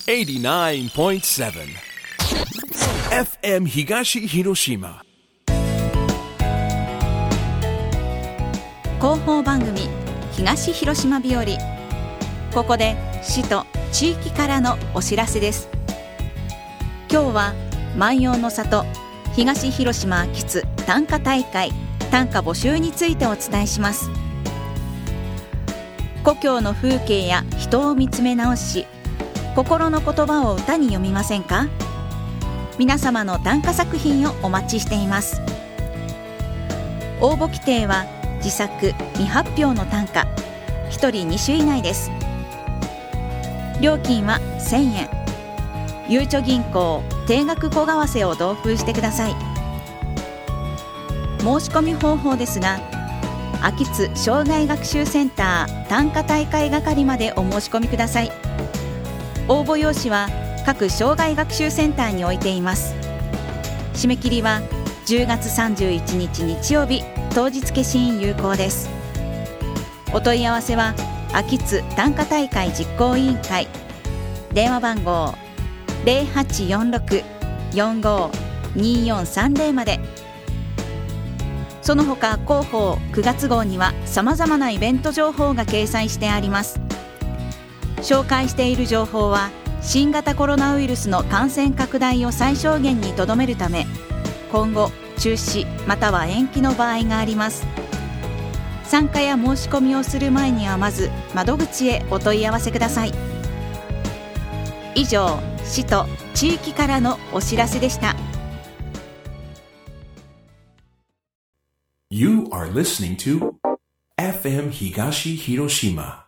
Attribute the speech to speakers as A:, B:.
A: 89.7 FM 東広島
B: 広報番組東広島日和。ここで市と地域からのお知らせです。今日は万葉の里東広島秋津短歌大会短歌募集についてお伝えします。故郷の風景や人を見つめ直し、心の言葉を歌に読みませんか？皆様の短歌作品をお待ちしています。応募規定は自作未発表の短歌1人2首以内です。料金は1000円。ゆうちょ銀行定額小為替を同封してください。申し込み方法ですが、秋津障害学習センター短歌大会係までお申し込みください。応募用紙は各障害学習センターに置いています。締め切りは10月31日日曜日、当日消印有効です。お問い合わせは秋津短歌大会実行委員会、電話番号 0846-452430 まで。その他広報9月号には様々なイベント情報が掲載してあります。紹介している情報は新型コロナウイルスの感染拡大を最小限にとどめるため、今後中止または延期の場合があります。参加や申し込みをする前にはまず窓口へお問い合わせください。以上、市と地域からのお知らせでした。
A: You are listening to FM 東広島